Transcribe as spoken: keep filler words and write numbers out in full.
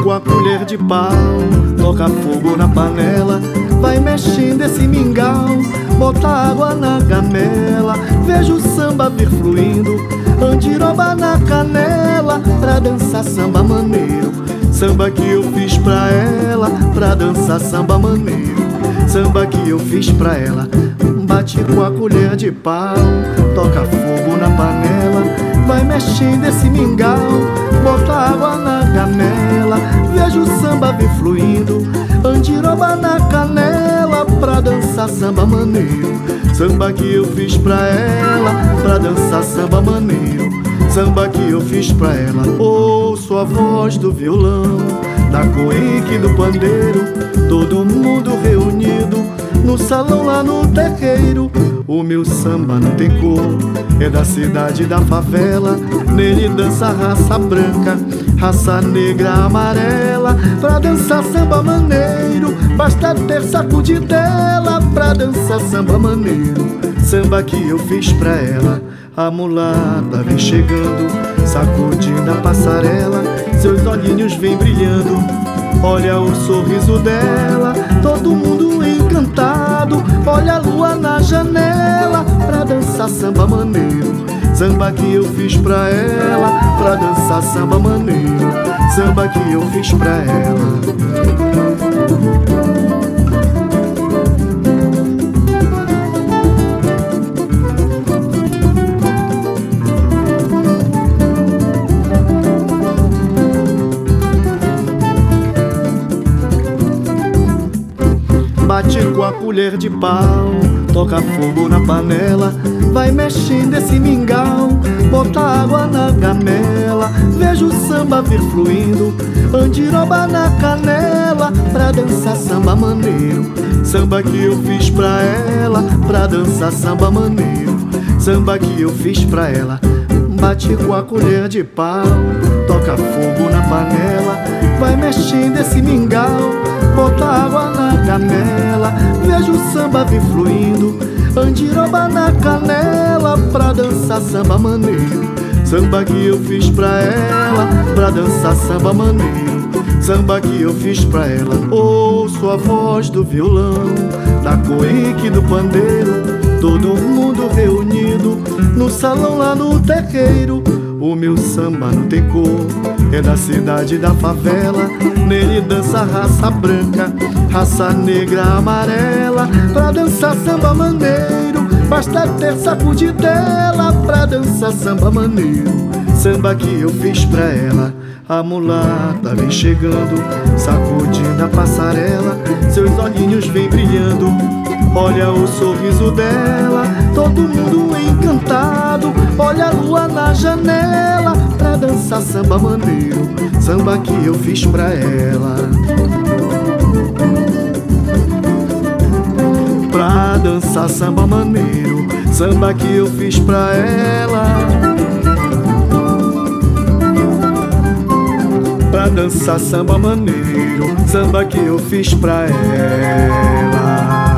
com a colher de pau, toca fogo na panela, vai mexendo esse mingau, bota água na gamela, vejo o samba vir fluindo, andiroba na canela, pra dançar samba maneiro. Samba que eu fiz pra ela, pra dançar samba maneiro. Samba que eu fiz pra ela, bate com a colher de pau, toca fogo na panela, vai mexendo esse mingau, bota água na gamela, vejo o samba vir fluindo, andiroba na canela, pra dançar samba maneiro. Samba que eu fiz pra ela, pra dançar samba maneiro. Samba que eu fiz pra ela, ouço a voz do violão, da cuíca e do pandeiro, todo mundo reunido no salão lá no terreiro. O meu samba não tem cor, é da cidade da favela, nele dança raça branca, raça negra, amarela. Pra dançar samba maneiro, basta ter sacudidela, pra dançar samba maneiro. Samba que eu fiz pra ela, a mulata vem chegando, sacudindo a passarela, seus olhinhos vêm brilhando, olha o sorriso dela, todo mundo encantado, olha a lua na janela, pra dançar samba maneiro. Samba que eu fiz pra ela, pra dançar samba maneiro. Samba que eu fiz pra ela. Bate com a colher de pau, toca fogo na panela, vai mexendo esse mingau, bota água na gamela, vejo o samba vir fluindo, andiroba na canela, pra dançar samba maneiro. Samba que eu fiz pra ela, pra dançar samba maneiro. Samba que eu fiz pra ela, bate com a colher de pau, toca fogo na panela, vai mexendo esse mingau, bota água na gamela, vejo o samba vir fluindo, andiroba na canela, pra dançar samba maneiro. Samba que eu fiz pra ela, pra dançar samba maneiro. Samba que eu fiz pra ela, ouço a voz do violão, da cuíca e do pandeiro, todo mundo reunido no salão lá no terreiro. O meu samba não tem cor, é da cidade da favela, nele dança raça branca, raça negra, amarela. Pra dançar samba maneiro, basta ter sacudidela, pra dançar samba maneiro. Samba que eu fiz pra ela, a mulata vem chegando, sacudindo a passarela, seus olhinhos vêm brilhando, olha o sorriso dela, todo mundo encantado, olha a lua na janela, pra dançar samba maneiro. Samba que eu fiz pra ela, pra dançar samba maneiro. Samba que eu fiz pra ela, pra dançar samba maneiro. Samba que eu fiz pra ela.